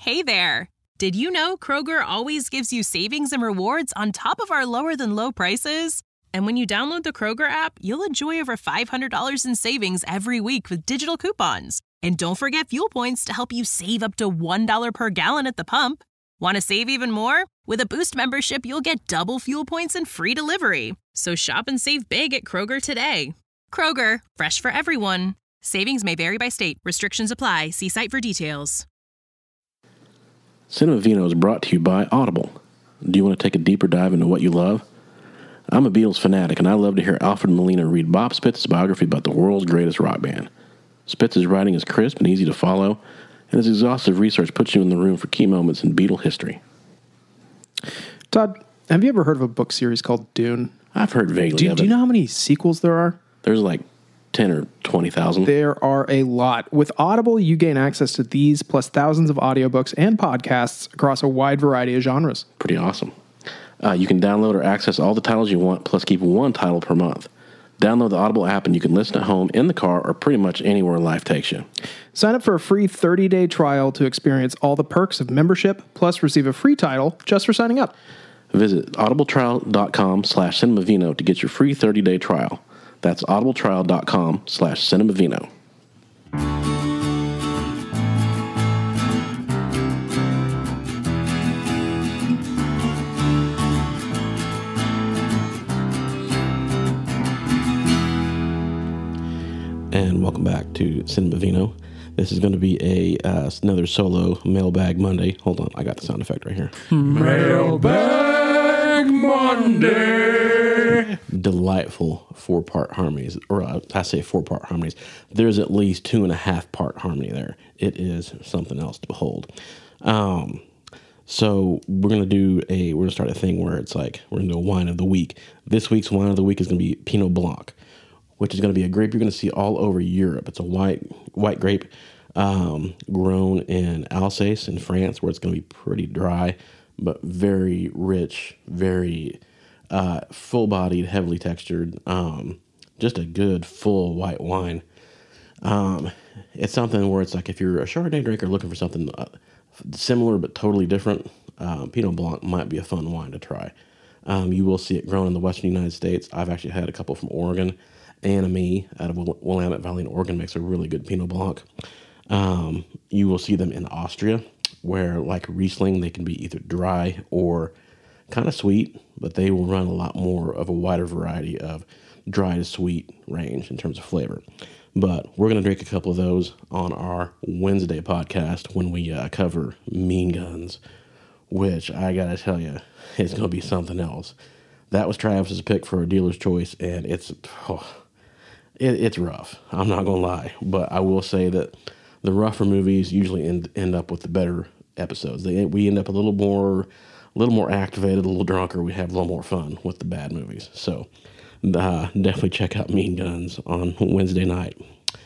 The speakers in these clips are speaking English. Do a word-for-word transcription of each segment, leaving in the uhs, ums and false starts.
Hey there! Did you know Kroger always gives you savings and rewards on top of our lower-than-low prices? And when you download the Kroger app, you'll enjoy over five hundred dollars in savings every week with digital coupons. And don't forget fuel points to help you save up to one dollar per gallon at the pump. Want to save even more? With a Boost membership, you'll get double fuel points and free delivery. So shop and save big at Kroger today. Kroger, fresh for everyone. Savings may vary by state. Restrictions apply. See site for details. Cinema Vino is brought to you by Audible. Do you want to take a deeper dive into what you love? I'm a Beatles fanatic, and I love to hear Alfred Molina read Bob Spitz's biography about the world's greatest rock band. Spitz's writing is crisp and easy to follow, and his exhaustive research puts you in the room for key moments in Beatle history. Todd, have you ever heard of a book series called Dune? I've heard vaguely do, of do it. you know how many sequels there are? There's like ten or twenty thousand. There are a lot. With Audible, you gain access to these plus thousands of audiobooks and podcasts across a wide variety of genres. Pretty awesome. Uh, you can download or access all the titles you want, plus keep one title per month. Download the Audible app and you can listen at home, in the car, or pretty much anywhere life takes you. Sign up for a free thirty-day trial to experience all the perks of membership, plus receive a free title just for signing up. Visit audibletrial.com slash cinemavino to get your free thirty-day trial. That's audibletrial.com slash cinemavino. And welcome back to Cinema Vino. This is going to be a uh, another solo Mailbag Monday. Hold on, I got the sound effect right here. Mailbag Monday. Delightful four-part harmonies, or uh, I say four-part harmonies. There's at least two and a half part harmony there. It is something else to behold. Um, so we're gonna do a we're gonna start a thing where it's like we're gonna do a wine of the week. This week's wine of the week is gonna be Pinot Blanc, which is going to be a grape you're going to see all over Europe. It's a white white grape um, grown in Alsace in France, where it's going to be pretty dry, but very rich, very uh, full-bodied, heavily textured. Um, just a good, full white wine. Um, it's something where it's like if you're a Chardonnay drinker looking for something uh, similar but totally different, uh, Pinot Blanc might be a fun wine to try. Um, you will see it grown in the western United States. I've actually had a couple from Oregon. Anna Mee out of Willamette Valley in Oregon makes a really good Pinot Blanc. Um, you will see them in Austria, where like Riesling, they can be either dry or kind of sweet, but they will run a lot more of a wider variety of dry to sweet range in terms of flavor. But we're going to drink a couple of those on our Wednesday podcast when we uh, cover Mean Guns, which I got to tell you, is going to be something else. That was Travis's pick for a dealer's choice, and it's... Oh, It, it's rough. I'm not going to lie. But I will say that the rougher movies usually end, end up with the better episodes. They, we end up a little more a little more activated, a little drunker. We have a little more fun with the bad movies. So uh, definitely check out Mean Guns on Wednesday night.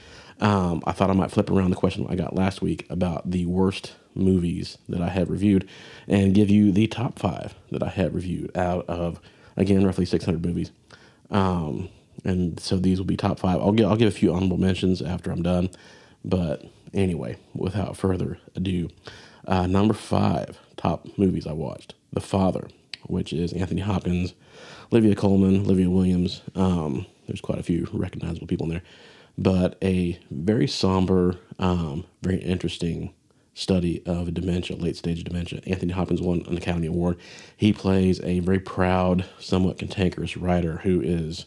Um, I thought I might flip around the question I got last week about the worst movies that I have reviewed and give you the top five that I have reviewed out of, again, roughly six hundred movies. Um... And so these will be top five. I'll give, I'll give a few honorable mentions after I'm done. But anyway, without further ado, uh, number five top movies I watched. The Father, which is Anthony Hopkins, Olivia Colman, Olivia Williams. Um, there's quite a few recognizable people in there. But a very somber, um, very interesting study of dementia, late-stage dementia. Anthony Hopkins won an Academy Award. He plays a very proud, somewhat cantankerous writer who is...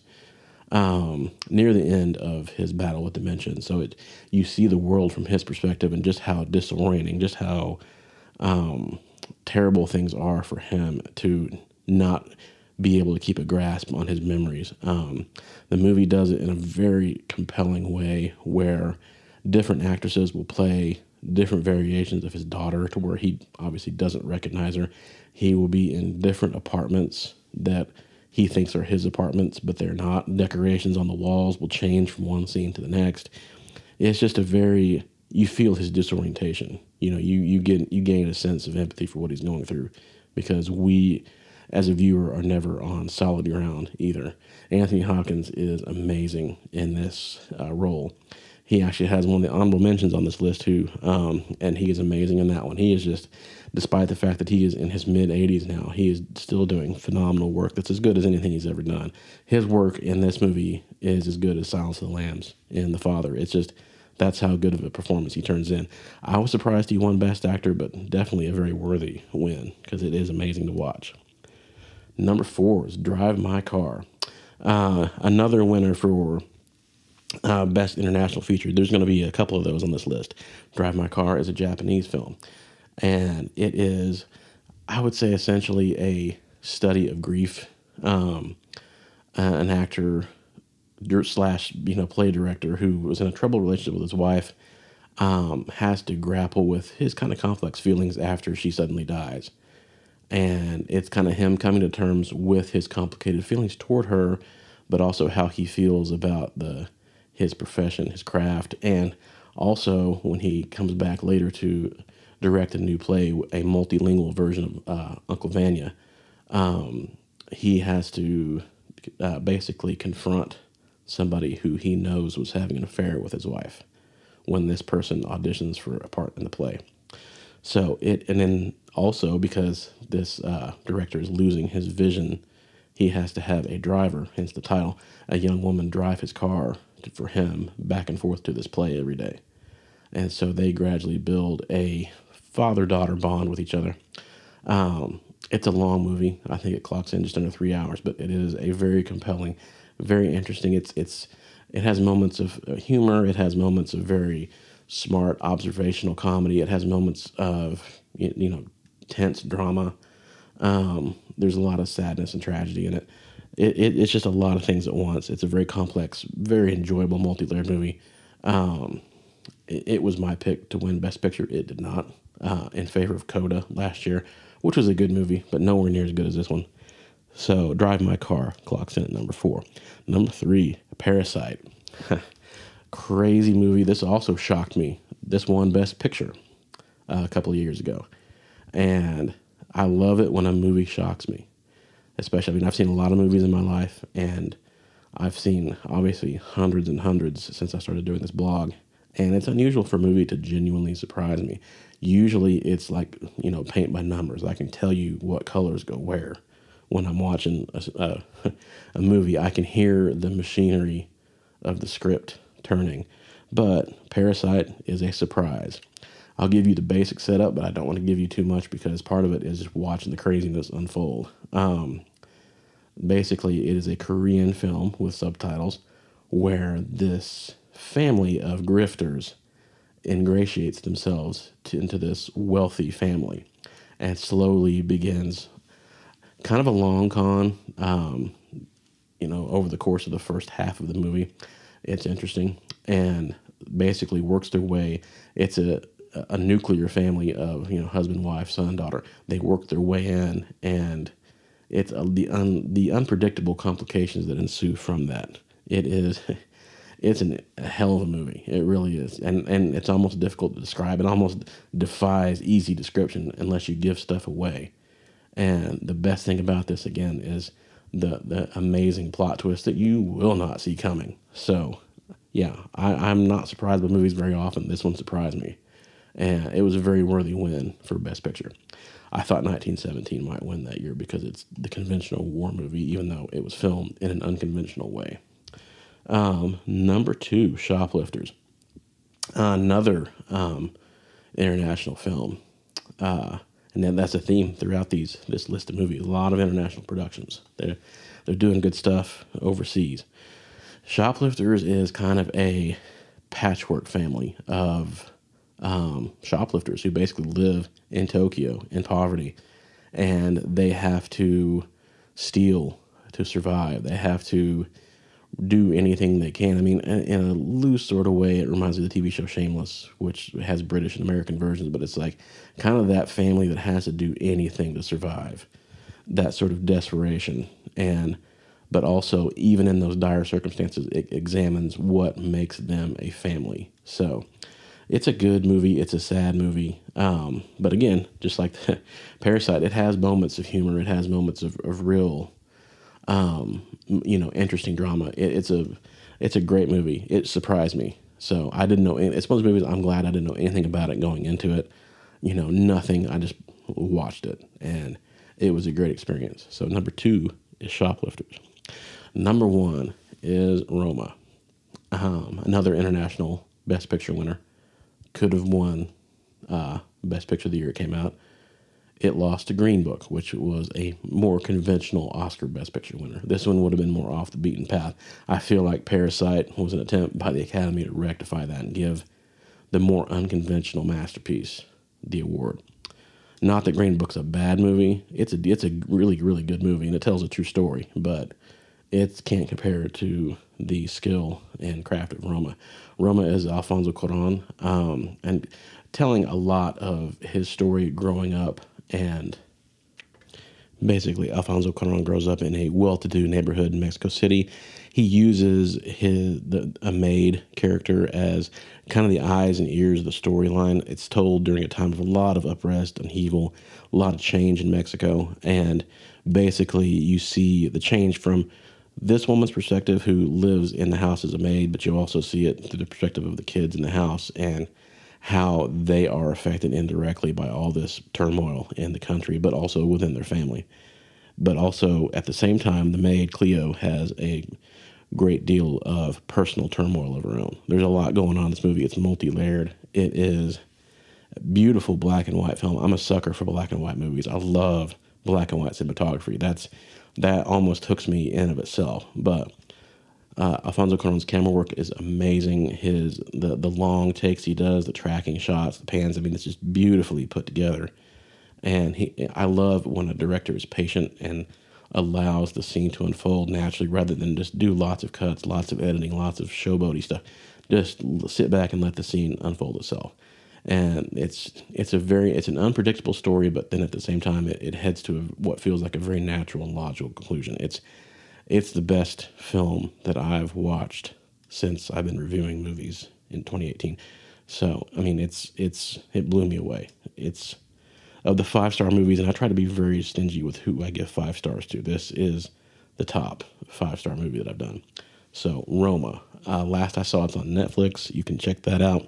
Um, near the end of his battle with dementia. And so it, you see the world from his perspective and just how disorienting, just how um, terrible things are for him to not be able to keep a grasp on his memories. Um, the movie does it in a very compelling way where different actresses will play different variations of his daughter to where he obviously doesn't recognize her. He will be in different apartments that he thinks are his apartments, but they're not. Decorations on the walls will change from one scene to the next. It's just a very, you feel his disorientation. You know, you you get you gain a sense of empathy for what he's going through, because we, as a viewer, are never on solid ground either. Anthony Hopkins is amazing in this uh, role. he actually has one of the honorable mentions on this list too, um, and he is amazing in that one. He is just, despite the fact that he is in his mid eighties now, he is still doing phenomenal work that's as good as anything he's ever done. His work in this movie is as good as Silence of the Lambs in The Father. It's just, that's how good of a performance he turns in. I was surprised he won Best Actor, but definitely a very worthy win because it is amazing to watch. Number four is Drive My Car. Uh, another winner for uh, Best International Feature. There's going to be a couple of those on this list. Drive My Car is a Japanese film, and it is, I would say, essentially a study of grief. Um, uh, an actor slash, you know, play director who was in a troubled relationship with his wife um, has to grapple with his kind of complex feelings after she suddenly dies. And it's kind of him coming to terms with his complicated feelings toward her, but also how he feels about the his profession, his craft, and also when he comes back later to direct a new play, a multilingual version of uh, Uncle Vanya, um, he has to uh, basically confront somebody who he knows was having an affair with his wife when this person auditions for a part in the play. So it, and then also because this uh, director is losing his vision, he has to have a driver, hence the title, a young woman drive his car to, for him back and forth to this play every day. And so they gradually build a father-daughter bond with each other. Um, it's a long movie. I think it clocks in just under three hours, but it is a very compelling, very interesting. It's it's it has moments of humor. It has moments of very smart observational comedy. It has moments of you know tense drama. Um, there's a lot of sadness and tragedy in it. It, it. It's just a lot of things at once. It's a very complex, very enjoyable, multi-layered movie. Um, it, it was my pick to win Best Picture. It did not, uh, in favor of Coda last year, which was a good movie, but nowhere near as good as this one. So Drive My Car clocks in at number four. Number three, Parasite. Crazy movie. This also shocked me. This won Best Picture uh, a couple of years ago. And I love it when a movie shocks me. Especially, I mean, I've seen a lot of movies in my life, and I've seen, obviously, hundreds and hundreds since I started doing this blog. And it's unusual for a movie to genuinely surprise me. Usually it's like, you know, paint by numbers. I can tell you what colors go where. When I'm watching a, a, a movie, I can hear the machinery of the script turning. But Parasite is a surprise. I'll give you the basic setup, but I don't want to give you too much because part of it is just watching the craziness unfold. Um, basically, it is a Korean film with subtitles where this family of grifters ingratiates themselves to, into this wealthy family and slowly begins kind of a long con, um, you know, over the course of the first half of the movie. It's interesting and basically works their way. It's a a nuclear family of, you know, husband, wife, son, daughter. They work their way in, and it's a, the un, the unpredictable complications that ensue from that. It is, it's an, a hell of a movie. It really is, and and it's almost difficult to describe. It almost defies easy description unless you give stuff away. And the best thing about this, again, is the the amazing plot twist that you will not see coming. So, yeah, I, I'm not surprised by movies very often. This one surprised me. And it was a very worthy win for Best Picture. I thought nineteen seventeen might win that year because it's the conventional war movie, even though it was filmed in an unconventional way. Um, number two, Shoplifters. Another um, international film. Uh, and then that's a theme throughout these this list of movies. A lot of international productions. They're, they're doing good stuff overseas. Shoplifters is kind of a patchwork family of Um, shoplifters who basically live in Tokyo in poverty, and they have to steal to survive. They have to do anything they can. I mean, in, in a loose sort of way, it reminds me of the T V show Shameless, which has British and American versions, but it's like kind of that family that has to do anything to survive. That sort of desperation, and but also even in those dire circumstances, it examines what makes them a family. So it's a good movie. It's a sad movie. Um, but again, just like the Parasite, it has moments of humor. It has moments of, of real, um, you know, interesting drama. It, it's a it's a great movie. It surprised me. So I didn't know. It's one of those movies. I'm glad I didn't know anything about it going into it. You know, nothing. I just watched it, and it was a great experience. So number two is Shoplifters. Number one is Roma, um, another international Best Picture winner. Could have won uh, Best Picture of the year it came out. It lost to Green Book, which was a more conventional Oscar Best Picture winner. This one would have been more off the beaten path. I feel like Parasite was an attempt by the Academy to rectify that and give the more unconventional masterpiece the award. Not that Green Book's a bad movie. It's a it's a really, really good movie, and it tells a true story, but it can't compare to the skill and craft of Roma. Roma is Alfonso Cuarón, um, and telling a lot of his story growing up. And basically, Alfonso Cuarón grows up in a well-to-do neighborhood in Mexico City. He uses his the, a maid character as kind of the eyes and ears of the storyline. It's told during a time of a lot of unrest, upheaval, a lot of change in Mexico. And basically, you see the change from this woman's perspective who lives in the house as a maid, but you also see it through the perspective of the kids in the house and how they are affected indirectly by all this turmoil in the country, but also within their family. But also, at the same time, the maid, Cleo, has a great deal of personal turmoil of her own. There's a lot going on in this movie. It's multi-layered. It is a beautiful black and white film. I'm a sucker for black and white movies. I love black and white cinematography. That's that almost hooks me in of itself. But Uh, Alfonso Cuarón's camera work is amazing. His the the long takes he does, the tracking shots, the pans. I mean, it's just beautifully put together. And he, I love when a director is patient and allows the scene to unfold naturally, rather than just do lots of cuts, lots of editing, lots of showboaty stuff. Just sit back and let the scene unfold itself. And it's it's a very it's an unpredictable story, but then at the same time, it, it heads to a, what feels like a very natural and logical conclusion. It's It's the best film that I've watched since I've been reviewing movies in twenty eighteen. So, I mean, it's it's it blew me away. It's of the five-star movies, and I try to be very stingy with who I give five stars to. This is the top five-star movie that I've done. So, Roma. Uh, last I saw it's on Netflix. You can check that out.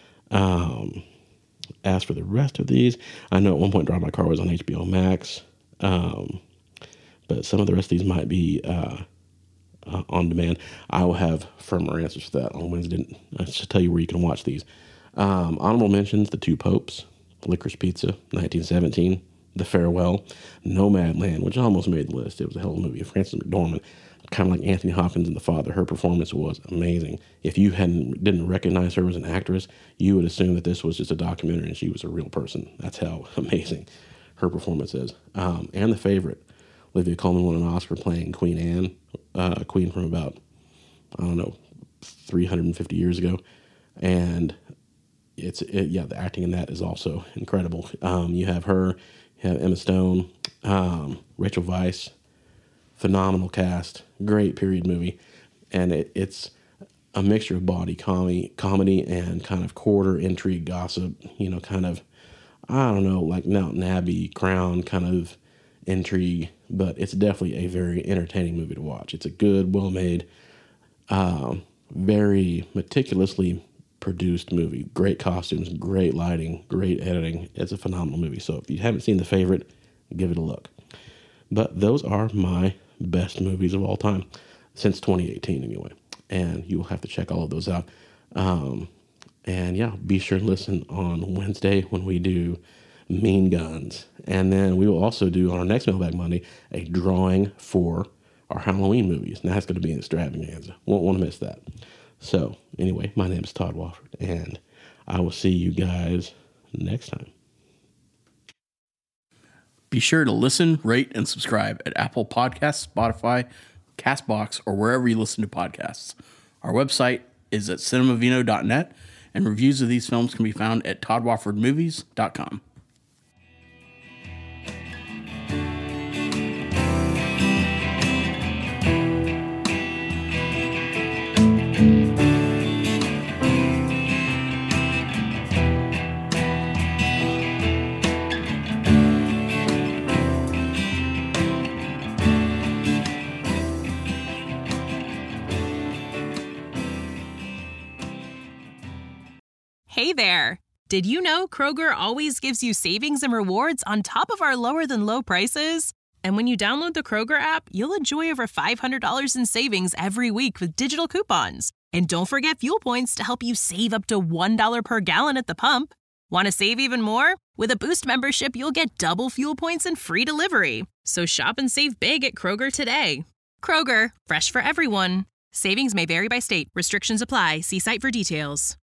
Um, as for the rest of these, I know at one point Drive My Car was on H B O Max. Um... But some of the rest of these might be uh, uh, on demand. I will have firmer answers for that on Wednesday. I should tell you where you can watch these. Um, honorable mentions: The Two Popes, Licorice Pizza, nineteen seventeen, The Farewell, Nomadland, which almost made the list. It was a hell of a movie. Frances McDormand, kind of like Anthony Hopkins in The Father. Her performance was amazing. If you hadn't didn't recognize her as an actress, you would assume that this was just a documentary and she was a real person. That's how amazing her performance is. Um, and The Favorite. Olivia Colman won an Oscar playing Queen Anne, uh, a queen from about, I don't know, three hundred fifty years ago. And it's, it, yeah, the acting in that is also incredible. Um, you have her, you have Emma Stone, um, Rachel Weisz, phenomenal cast, great period movie. And it, it's a mixture of body comedy, comedy and kind of quarter intrigue, gossip, you know, kind of, I don't know, like Downton Abbey, Crown kind of intrigue, but it's definitely a very entertaining movie to watch. It's a good, well-made, um, very meticulously produced movie. Great costumes, great lighting, great editing. It's a phenomenal movie. So if you haven't seen The Favorite, give it a look. But those are my best movies of all time, since twenty eighteen anyway. And you will have to check all of those out. Um, and yeah, be sure to listen on Wednesday when we do Mean Guns. And then we will also do on our next Mailbag Monday a drawing for our Halloween movies. And that's going to be an extravaganza. Won't want to miss that. So anyway, my name is Todd Wofford, and I will see you guys next time. Be sure to listen, rate, and subscribe at Apple Podcasts, Spotify, CastBox, or wherever you listen to podcasts. Our website is at cinemavino dot net, and reviews of these films can be found at todd wofford movies dot com. Hey there! Did you know Kroger always gives you savings and rewards on top of our lower than low prices? And when you download the Kroger app, you'll enjoy over five hundred dollars in savings every week with digital coupons. And don't forget fuel points to help you save up to one dollar per gallon at the pump. Want to save even more? With a Boost membership, you'll get double fuel points and free delivery. So shop and save big at Kroger today. Kroger, fresh for everyone. Savings may vary by state. Restrictions apply. See site for details.